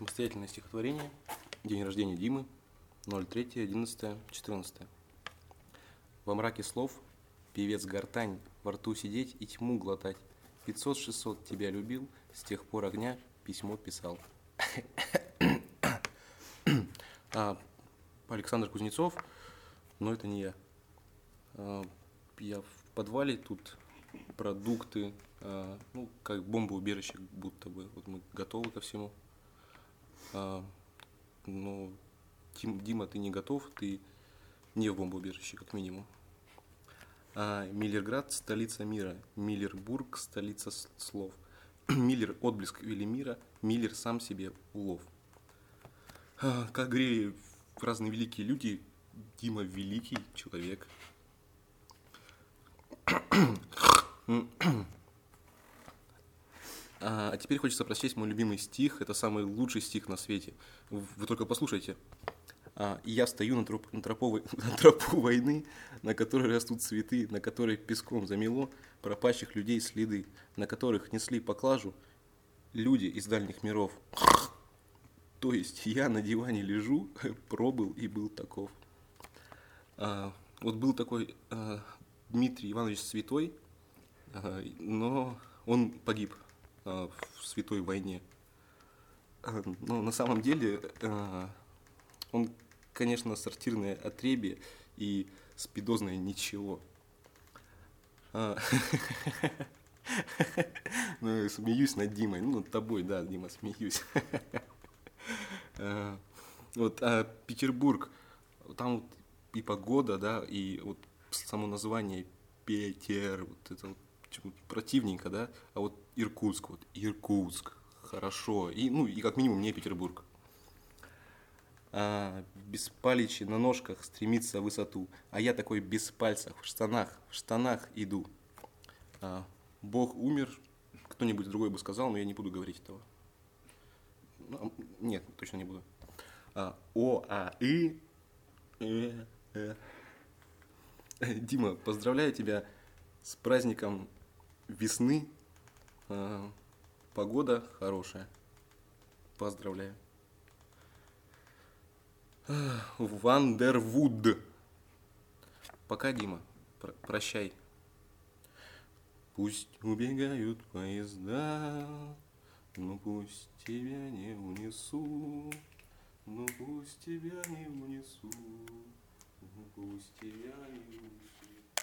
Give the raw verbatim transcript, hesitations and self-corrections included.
Самостоятельное стихотворение. День рождения Димы. ноль три одиннадцать четырнадцать. Во мраке слов певец гортань, во рту сидеть и тьму глотать. Пятьсот шестьсот тебя любил, с тех пор огня письмо писал. а, Александр Кузнецов, но это не я. А, я в подвале, тут продукты, а, ну, как бомбоубежище будто бы. Вот мы готовы ко всему. А, но, Дим, Дима, ты не готов, ты не в бомбоубежище, как минимум. А, Миллерград – столица мира, Миллербург – столица слов. Миллер – отблеск Велимира, Миллер сам себе улов. А, как говорили разные великие люди, Дима – великий человек. А теперь хочется прочесть мой любимый стих. Это самый лучший стих на свете. Вы только послушайте. А, и я стою на, троп, на, тропу, на тропу войны, на которой растут цветы, на которой песком замело пропащих людей следы, на которых несли поклажу люди из дальних миров. То есть я на диване лежу, пробыл и был таков. А, вот был такой а, Дмитрий Иванович Святой, а, но он погиб а, в святой войне. А, но на самом деле а, он, конечно, сортирное отребье и спидозное ничего. А, ну, смеюсь над Димой, ну, над тобой, да, Дима, смеюсь. А, вот, а Петербург, там вот и погода, да, и вот само название Петер, вот это вот противненько, да, а вот Иркутск, вот Иркутск, хорошо, и, ну, и как минимум не Петербург. А, без паличи на ножках стремится в высоту, а я такой без пальцев, в штанах, в штанах иду. А, Бог умер, кто-нибудь другой бы сказал, но я не буду говорить этого. Ну, нет, точно не буду. А, О, А, И, э, э. Дима, поздравляю тебя с праздником весны. А, погода хорошая. Поздравляю. Вандервуд. Пока, Дима. Про- прощай. Пусть убегают поезда, но пусть тебя не унесу. Но пусть тебя не унесу. Но пусть тебя не унесу.